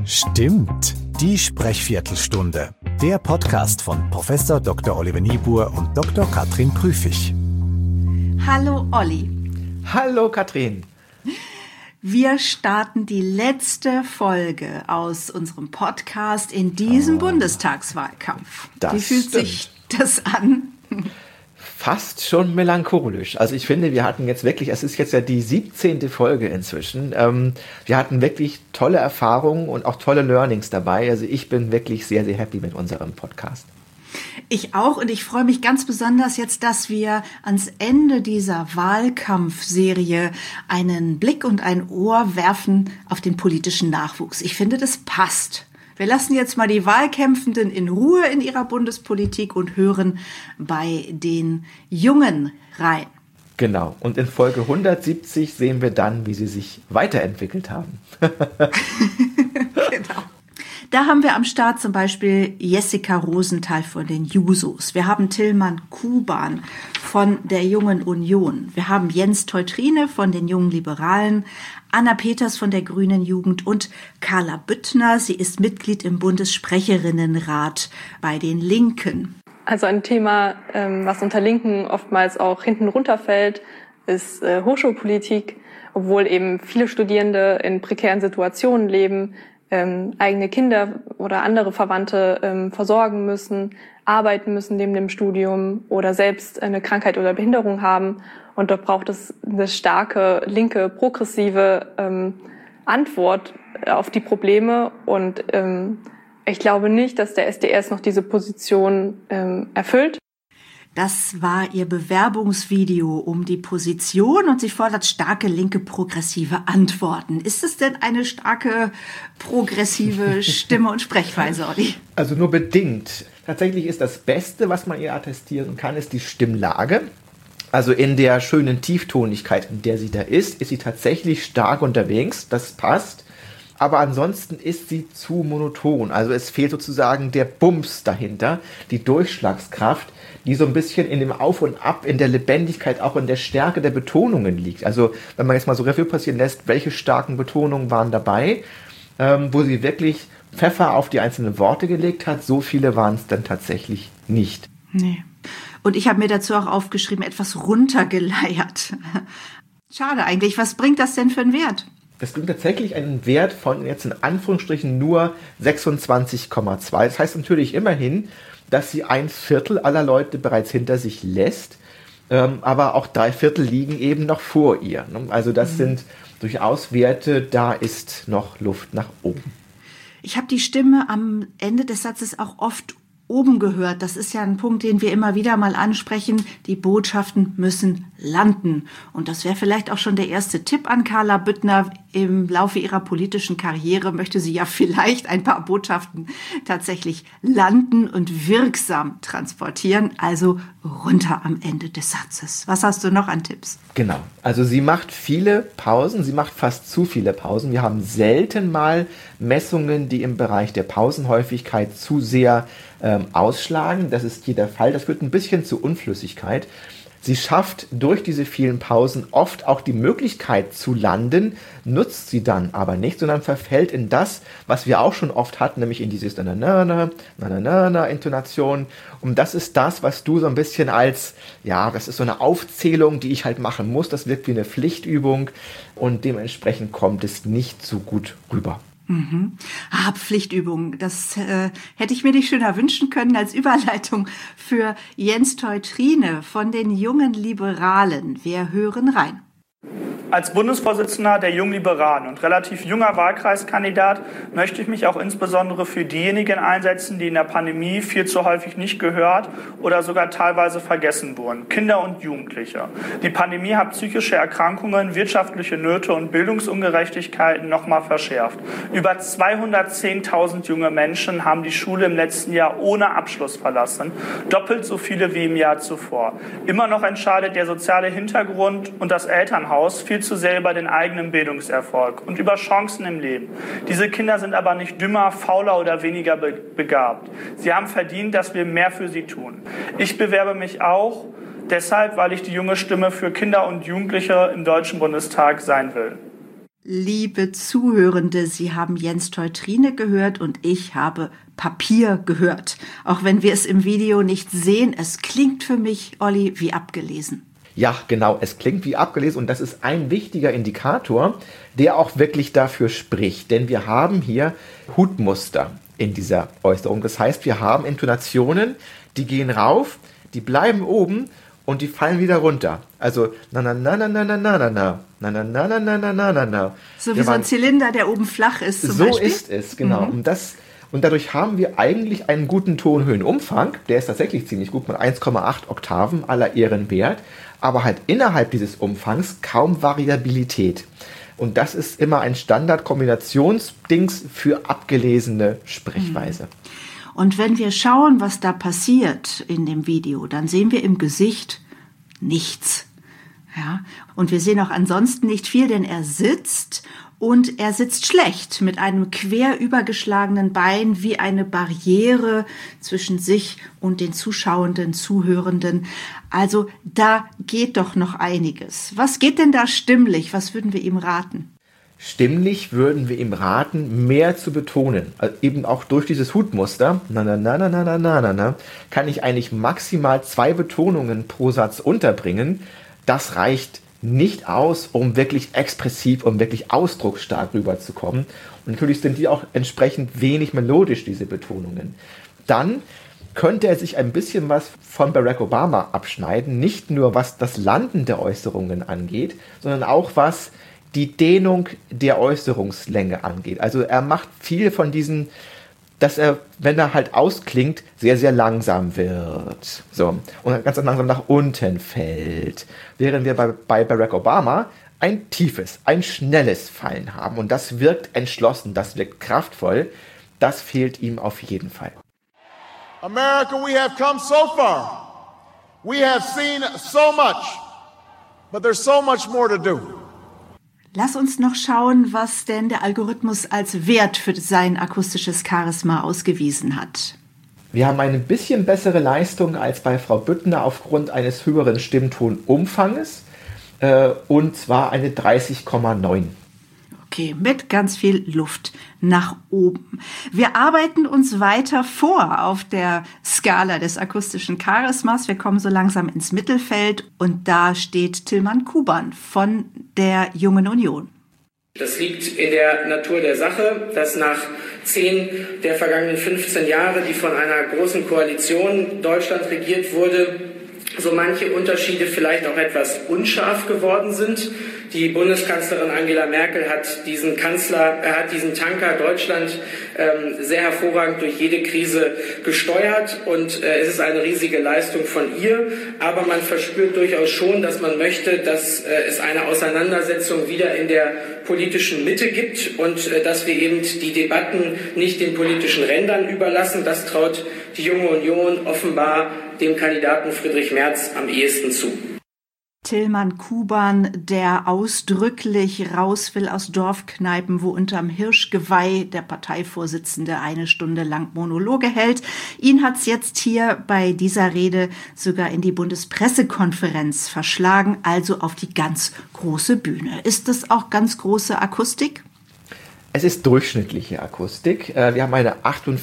Stimmt, die Sprechviertelstunde. Der Podcast von Prof. Dr. Oliver Niebuhr und Dr. Katrin Prüfig. Hallo Olli. Hallo Katrin. Wir starten die letzte Folge aus unserem Podcast in diesem Bundestagswahlkampf. Wie fühlt sich das an? Fast schon melancholisch. Also ich finde, wir hatten jetzt wirklich, es ist jetzt ja die 17. Folge inzwischen. Wir hatten wirklich tolle Erfahrungen und auch tolle Learnings dabei. Also ich bin wirklich sehr, sehr happy mit unserem Podcast. Ich auch, und ich freue mich ganz besonders jetzt, dass wir ans Ende dieser Wahlkampfserie einen Blick und ein Ohr werfen auf den politischen Nachwuchs. Ich finde, das passt. Wir lassen jetzt mal die Wahlkämpfenden in Ruhe in ihrer Bundespolitik und hören bei den Jungen rein. Genau. Und in Folge 170 sehen wir dann, wie sie sich weiterentwickelt haben. Genau. Da haben wir am Start zum Beispiel Jessica Rosenthal von den Jusos. Wir haben Tillmann Kuban von der Jungen Union. Wir haben Jens Teutrine von den Jungen Liberalen, Anna Peters von der Grünen Jugend und Carla Büttner. Sie ist Mitglied im Bundessprecherinnenrat bei den Linken. Also ein Thema, was unter Linken oftmals auch hinten runterfällt, ist Hochschulpolitik, obwohl eben viele Studierende in prekären Situationen leben, eigene Kinder oder andere Verwandte versorgen müssen, arbeiten müssen neben dem Studium oder selbst eine Krankheit oder Behinderung haben. Und dort braucht es eine starke, linke, progressive Antwort auf die Probleme. Und ich glaube nicht, dass der SDS noch diese Position erfüllt. Das war ihr Bewerbungsvideo um die Position und sie fordert starke linke progressive Antworten. Ist es denn eine starke progressive Stimme und Sprechweise, Olli? Also nur bedingt. Tatsächlich ist das Beste, was man ihr attestieren kann, ist die Stimmlage. Also in der schönen Tieftonigkeit, in der sie da ist sie tatsächlich stark unterwegs. Das passt. Aber ansonsten ist sie zu monoton. Also es fehlt sozusagen der Bums dahinter, die Durchschlagskraft, die so ein bisschen in dem Auf und Ab, in der Lebendigkeit, auch in der Stärke der Betonungen liegt. Also wenn man jetzt mal so Revue passieren lässt, welche starken Betonungen waren dabei, wo sie wirklich Pfeffer auf die einzelnen Worte gelegt hat, so viele waren es dann tatsächlich nicht. Nee. Und ich habe mir dazu auch aufgeschrieben, etwas runtergeleiert. Schade eigentlich, was bringt das denn für einen Wert? Das bringt tatsächlich einen Wert von jetzt in Anführungsstrichen nur 26,2. Das heißt natürlich immerhin, dass sie 1/4 aller Leute bereits hinter sich lässt, aber auch 3/4 liegen eben noch vor ihr. Also das sind durchaus Werte, da ist noch Luft nach oben. Ich habe die Stimme am Ende des Satzes auch oft oben gehört. Das ist ja ein Punkt, den wir immer wieder mal ansprechen. Die Botschaften müssen landen. Und das wäre vielleicht auch schon der erste Tipp an Carla Büttner. Im Laufe ihrer politischen Karriere möchte sie ja vielleicht ein paar Botschaften tatsächlich landen und wirksam transportieren. Also runter am Ende des Satzes. Was hast du noch an Tipps? Genau. Also sie macht viele Pausen. Sie macht fast zu viele Pausen. Wir haben selten mal Messungen, die im Bereich der Pausenhäufigkeit zu sehr ausschlagen. Das ist hier der Fall. Das führt ein bisschen zu Unflüssigkeit. Sie schafft durch diese vielen Pausen oft auch die Möglichkeit zu landen, nutzt sie dann aber nicht, sondern verfällt in das, was wir auch schon oft hatten, nämlich in dieses Na-na-na-na-na-na-Intonation. Und das ist das, was du so ein bisschen als, ja, das ist so eine Aufzählung, die ich halt machen muss. Das wirkt wie eine Pflichtübung und dementsprechend kommt es nicht so gut rüber. Pflichtübung, das hätte ich mir nicht schöner wünschen können als Überleitung für Jens Teutrine von den Jungen Liberalen. Wir hören rein. Als Bundesvorsitzender der Jungen Liberalen und relativ junger Wahlkreiskandidat möchte ich mich auch insbesondere für diejenigen einsetzen, die in der Pandemie viel zu häufig nicht gehört oder sogar teilweise vergessen wurden. Kinder und Jugendliche. Die Pandemie hat psychische Erkrankungen, wirtschaftliche Nöte und Bildungsungerechtigkeiten nochmal verschärft. Über 210.000 junge Menschen haben die Schule im letzten Jahr ohne Abschluss verlassen. Doppelt so viele wie im Jahr zuvor. Immer noch entscheidet der soziale Hintergrund und das Elternhaus viel zu sehr über den eigenen Bildungserfolg und über Chancen im Leben. Diese Kinder sind aber nicht dümmer, fauler oder weniger begabt. Sie haben verdient, dass wir mehr für sie tun. Ich bewerbe mich auch deshalb, weil ich die junge Stimme für Kinder und Jugendliche im Deutschen Bundestag sein will. Liebe Zuhörende, Sie haben Jens Teutrine gehört und ich habe Papier gehört. Auch wenn wir es im Video nicht sehen, es klingt für mich, Olli, wie abgelesen. Ja, genau, es klingt wie abgelesen und das ist ein wichtiger Indikator, der auch wirklich dafür spricht. Denn wir haben hier Hutmuster in dieser Äußerung. Das heißt, wir haben Intonationen, die gehen rauf, die bleiben oben und die fallen wieder runter. Also na na na na na na na na na na na na na na na na na. So wie so ein Zylinder, der oben flach ist zum Beispiel. So ist es, genau. Und dadurch haben wir eigentlich einen guten Tonhöhenumfang. Der ist tatsächlich ziemlich gut mit 1,8 Oktaven, aller Ehren wert. Aber halt innerhalb dieses Umfangs kaum Variabilität. Und das ist immer ein Standard-Kombinationsdings für abgelesene Sprechweise. Und wenn wir schauen, was da passiert in dem Video, dann sehen wir im Gesicht nichts. Ja? Und wir sehen auch ansonsten nicht viel, denn er sitzt und er sitzt schlecht mit einem quer übergeschlagenen Bein wie eine Barriere zwischen sich und den zuschauenden, Zuhörenden. Also da geht doch noch einiges. Was geht denn da stimmlich? Was würden wir ihm raten? Stimmlich würden wir ihm raten, mehr zu betonen. Also eben auch durch dieses Hutmuster, na na na na na na na na, kann ich eigentlich maximal 2 Betonungen pro Satz unterbringen. Das reicht nicht aus, um wirklich expressiv, um wirklich ausdrucksstark rüberzukommen. Und natürlich sind die auch entsprechend wenig melodisch, diese Betonungen. Dann könnte er sich ein bisschen was von Barack Obama abschneiden, nicht nur was das Landen der Äußerungen angeht, sondern auch was die Dehnung der Äußerungslänge angeht. Also er macht viel von diesen, dass er, wenn er halt ausklingt, sehr, sehr langsam wird. So. Und ganz langsam nach unten fällt. Während wir bei Barack Obama ein tiefes, ein schnelles Fallen haben. Und das wirkt entschlossen, das wirkt kraftvoll. Das fehlt ihm auf jeden Fall. America, we have come so far. We have seen so much. But there's so much more to do. Lass uns noch schauen, was denn der Algorithmus als Wert für sein akustisches Charisma ausgewiesen hat. Wir haben eine bisschen bessere Leistung als bei Frau Büttner aufgrund eines höheren Stimmtonumfanges, und zwar eine 30,9. Okay, mit ganz viel Luft nach oben. Wir arbeiten uns weiter vor auf der Skala des akustischen Charismas. Wir kommen so langsam ins Mittelfeld und da steht Tilman Kuban von der Jungen Union. Das liegt in der Natur der Sache, dass nach 10 der vergangenen 15 Jahre, die von einer großen Koalition Deutschland regiert wurde, so manche Unterschiede vielleicht auch etwas unscharf geworden sind. Die Bundeskanzlerin Angela Merkel hat diesen Tanker Deutschland sehr hervorragend durch jede Krise gesteuert und es ist eine riesige Leistung von ihr. Aber man verspürt durchaus schon, dass man möchte, dass es eine Auseinandersetzung wieder in der politischen Mitte gibt und dass wir eben die Debatten nicht den politischen Rändern überlassen. Das traut die Junge Union offenbar dem Kandidaten Friedrich Merz am ehesten zu. Tilman Kuban, der ausdrücklich raus will aus Dorfkneipen, wo unterm Hirschgeweih der Parteivorsitzende 1 Stunde lang Monologe hält. Ihn hat's jetzt hier bei dieser Rede sogar in die Bundespressekonferenz verschlagen, also auf die ganz große Bühne. Ist das auch ganz große Akustik? Es ist durchschnittliche Akustik. Wir haben eine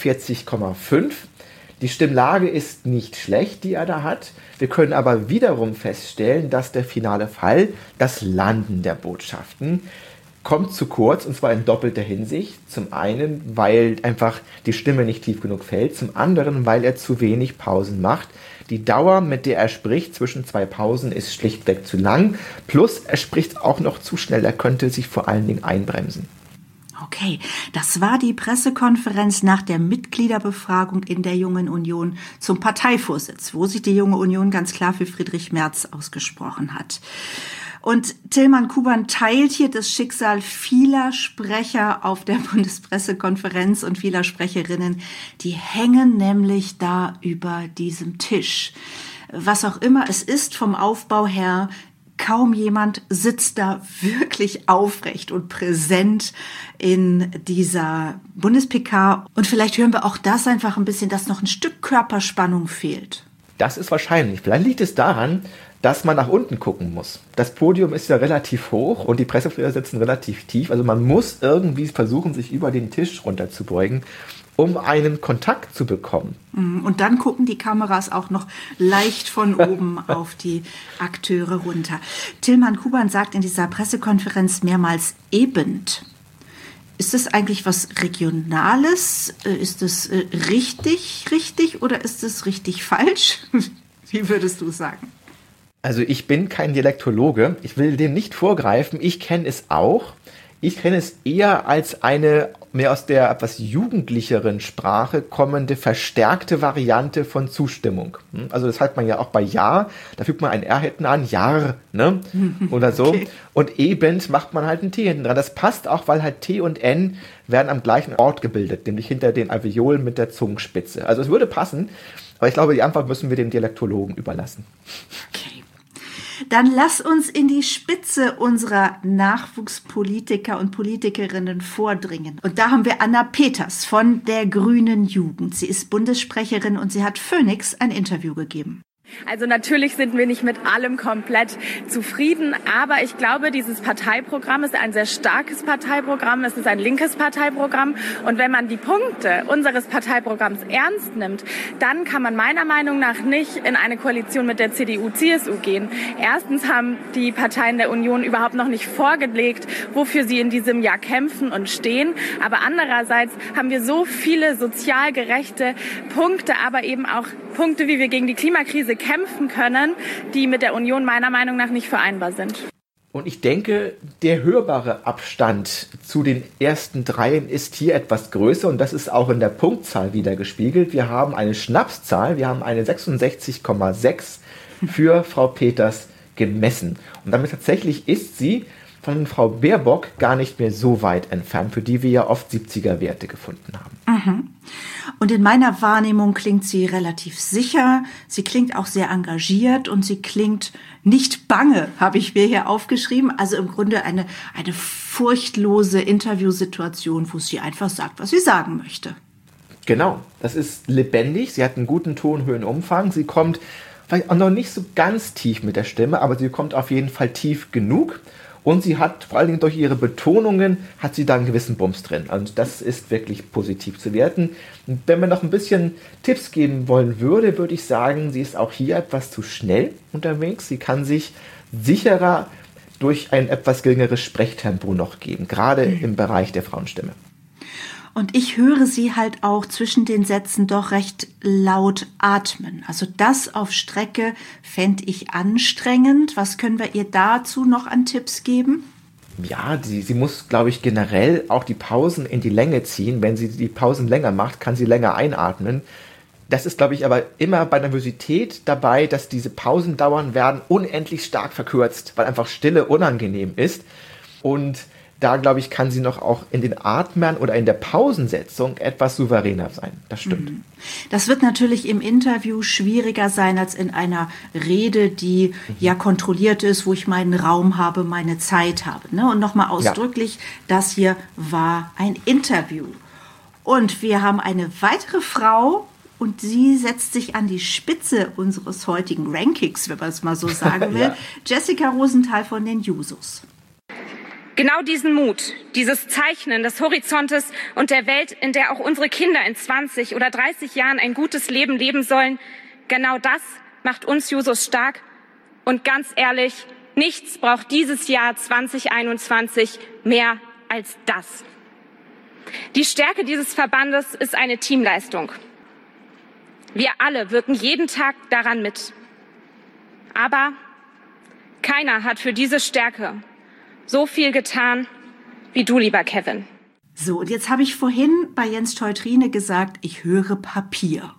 48,5. Die Stimmlage ist nicht schlecht, die er da hat. Wir können aber wiederum feststellen, dass der finale Fall, das Landen der Botschaften, kommt zu kurz, und zwar in doppelter Hinsicht. Zum einen, weil einfach die Stimme nicht tief genug fällt, zum anderen, weil er zu wenig Pausen macht. Die Dauer, mit der er spricht, zwischen 2 Pausen, ist schlichtweg zu lang. Plus, er spricht auch noch zu schnell, er könnte sich vor allen Dingen einbremsen. Okay, das war die Pressekonferenz nach der Mitgliederbefragung in der Jungen Union zum Parteivorsitz, wo sich die Junge Union ganz klar für Friedrich Merz ausgesprochen hat. Und Tilman Kuban teilt hier das Schicksal vieler Sprecher auf der Bundespressekonferenz und vieler Sprecherinnen. Die hängen nämlich da über diesem Tisch. Was auch immer es ist vom Aufbau her, kaum jemand sitzt da wirklich aufrecht und präsent in dieser Bundes-PK. Und vielleicht hören wir auch das einfach ein bisschen, dass noch ein Stück Körperspannung fehlt. Das ist wahrscheinlich. Vielleicht liegt es daran, dass man nach unten gucken muss. Das Podium ist ja relativ hoch und die Pressevertreter sitzen relativ tief. Also man muss irgendwie versuchen, sich über den Tisch runterzubeugen, um einen Kontakt zu bekommen. Und dann gucken die Kameras auch noch leicht von oben auf die Akteure runter. Tilman Kuban sagt in dieser Pressekonferenz mehrmals eben. Ist das eigentlich was Regionales? Ist es richtig oder ist es richtig falsch? Wie würdest du sagen? Also ich bin kein Dialektologe, ich will dem nicht vorgreifen, ich kenne es auch. Ich kenne es eher als eine mehr aus der etwas jugendlicheren Sprache kommende verstärkte Variante von Zustimmung. Also das hat man ja auch bei Ja, da fügt man ein R hinten an, Jar, ne? Oder so. Okay. Und eben macht man halt ein T hinten dran. Das passt auch, weil halt T und N werden am gleichen Ort gebildet, nämlich hinter den Alveolen mit der Zungenspitze. Also es würde passen, aber ich glaube, die Antwort müssen wir dem Dialektologen überlassen. Okay. Dann lass uns in die Spitze unserer Nachwuchspolitiker und Politikerinnen vordringen. Und da haben wir Anna Peters von der Grünen Jugend. Sie ist Bundessprecherin und sie hat Phoenix ein Interview gegeben. Also natürlich sind wir nicht mit allem komplett zufrieden, aber ich glaube, dieses Parteiprogramm ist ein sehr starkes Parteiprogramm, es ist ein linkes Parteiprogramm und wenn man die Punkte unseres Parteiprogramms ernst nimmt, dann kann man meiner Meinung nach nicht in eine Koalition mit der CDU-CSU gehen. Erstens haben die Parteien der Union überhaupt noch nicht vorgelegt, wofür sie in diesem Jahr kämpfen und stehen, aber andererseits haben wir so viele sozial gerechte Punkte, aber eben auch Punkte, wie wir gegen die Klimakrise kämpfen können, die mit der Union meiner Meinung nach nicht vereinbar sind. Und ich denke, der hörbare Abstand zu den ersten dreien ist hier etwas größer und das ist auch in der Punktzahl wieder gespiegelt. Wir haben eine Schnapszahl, wir haben eine 66,6 für Frau Peters gemessen. Und damit tatsächlich ist sie von Frau Baerbock gar nicht mehr so weit entfernt, für die wir ja oft 70er-Werte gefunden haben. Und in meiner Wahrnehmung klingt sie relativ sicher, sie klingt auch sehr engagiert und sie klingt nicht bange, habe ich mir hier aufgeschrieben. Also im Grunde eine furchtlose Interviewsituation, wo sie einfach sagt, was sie sagen möchte. Genau, das ist lebendig, sie hat einen guten Tonhöhenumfang, sie kommt vielleicht auch noch nicht so ganz tief mit der Stimme, aber sie kommt auf jeden Fall tief genug. Und sie hat, vor allen Dingen durch ihre Betonungen, hat sie da einen gewissen Bums drin. Und das ist wirklich positiv zu werten. Und wenn man noch ein bisschen Tipps geben wollen würde, würde ich sagen, sie ist auch hier etwas zu schnell unterwegs. Sie kann sich sicherer durch ein etwas geringeres Sprechtempo noch geben, gerade im Bereich der Frauenstimme. Und ich höre sie halt auch zwischen den Sätzen doch recht laut atmen. Also das auf Strecke fände ich anstrengend. Was können wir ihr dazu noch an Tipps geben? Ja, sie muss, glaube ich, generell auch die Pausen in die Länge ziehen. Wenn sie die Pausen länger macht, kann sie länger einatmen. Das ist, glaube ich, aber immer bei Nervosität dabei, dass diese Pausendauern werden unendlich stark verkürzt, weil einfach Stille unangenehm ist. Und da, glaube ich, kann sie noch auch in den Atmern oder in der Pausensetzung etwas souveräner sein. Das stimmt. Das wird natürlich im Interview schwieriger sein als in einer Rede, die ja kontrolliert ist, wo ich meinen Raum habe, meine Zeit habe. Ne? Und nochmal ausdrücklich, das hier war ein Interview. Und wir haben eine weitere Frau, und sie setzt sich an die Spitze unseres heutigen Rankings, wenn man es mal so sagen will. Jessica Rosenthal von den Jusos. Genau diesen Mut, dieses Zeichnen des Horizontes und der Welt, in der auch unsere Kinder in 20 oder 30 Jahren ein gutes Leben leben sollen, genau das macht uns Jusos stark. Und ganz ehrlich, nichts braucht dieses Jahr 2021 mehr als das. Die Stärke dieses Verbandes ist eine Teamleistung. Wir alle wirken jeden Tag daran mit. Aber keiner hat für diese Stärke so viel getan wie du, lieber Kevin. So, und jetzt habe ich vorhin bei Jens Teutrine gesagt, ich höre Papier.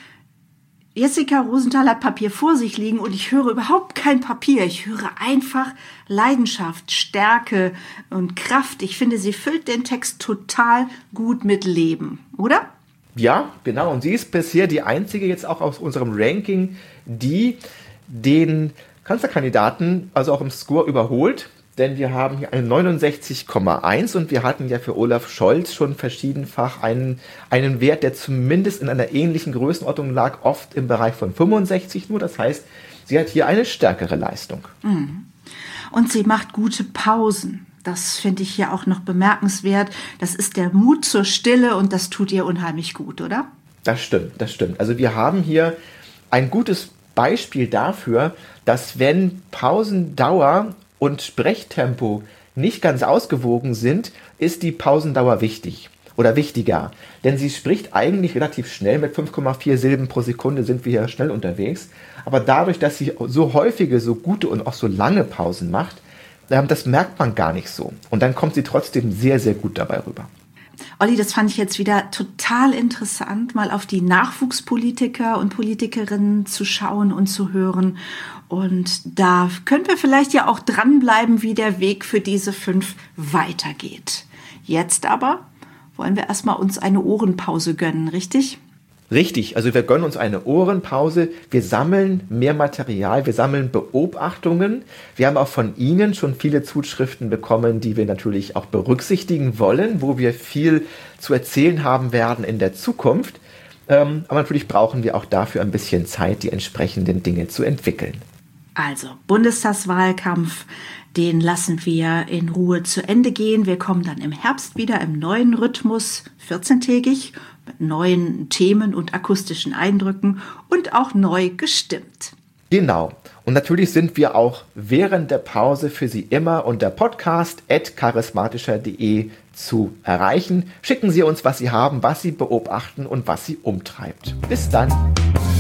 Jessica Rosenthal hat Papier vor sich liegen und ich höre überhaupt kein Papier. Ich höre einfach Leidenschaft, Stärke und Kraft. Ich finde, sie füllt den Text total gut mit Leben, oder? Ja, genau. Und sie ist bisher die einzige jetzt auch aus unserem Ranking, die den Kanzlerkandidaten, also auch im Score überholt. denn wir haben hier eine 69,1 und wir hatten ja für Olaf Scholz schon verschiedenfach einen Wert, der zumindest in einer ähnlichen Größenordnung lag, oft im Bereich von 65 nur. Das heißt, sie hat hier eine stärkere Leistung. Und sie macht gute Pausen. Das finde ich hier auch noch bemerkenswert. Das ist der Mut zur Stille und das tut ihr unheimlich gut, oder? Das stimmt. Also wir haben hier ein gutes Beispiel dafür, dass wenn Pausendauer und Sprechtempo nicht ganz ausgewogen sind, ist die Pausendauer wichtig oder wichtiger. Denn sie spricht eigentlich relativ schnell, mit 5,4 Silben pro Sekunde sind wir ja schnell unterwegs. Aber dadurch, dass sie so häufige, so gute und auch so lange Pausen macht, das merkt man gar nicht so. Und dann kommt sie trotzdem sehr, sehr gut dabei rüber. Olli, das fand ich jetzt wieder total interessant, mal auf die Nachwuchspolitiker und Politikerinnen zu schauen und zu hören. Und da können wir vielleicht ja auch dranbleiben, wie der Weg für diese 5 weitergeht. Jetzt aber wollen wir erstmal uns eine Ohrenpause gönnen, richtig? Richtig, also wir gönnen uns eine Ohrenpause, wir sammeln mehr Material, wir sammeln Beobachtungen. Wir haben auch von Ihnen schon viele Zuschriften bekommen, die wir natürlich auch berücksichtigen wollen, wo wir viel zu erzählen haben werden in der Zukunft. Aber natürlich brauchen wir auch dafür ein bisschen Zeit, die entsprechenden Dinge zu entwickeln. Also, Bundestagswahlkampf, den lassen wir in Ruhe zu Ende gehen. Wir kommen dann im Herbst wieder im neuen Rhythmus, 14-tägig, mit neuen Themen und akustischen Eindrücken und auch neu gestimmt. Genau. Und natürlich sind wir auch während der Pause für Sie immer unter podcast@charismatischer.de zu erreichen. Schicken Sie uns, was Sie haben, was Sie beobachten und was Sie umtreibt. Bis dann.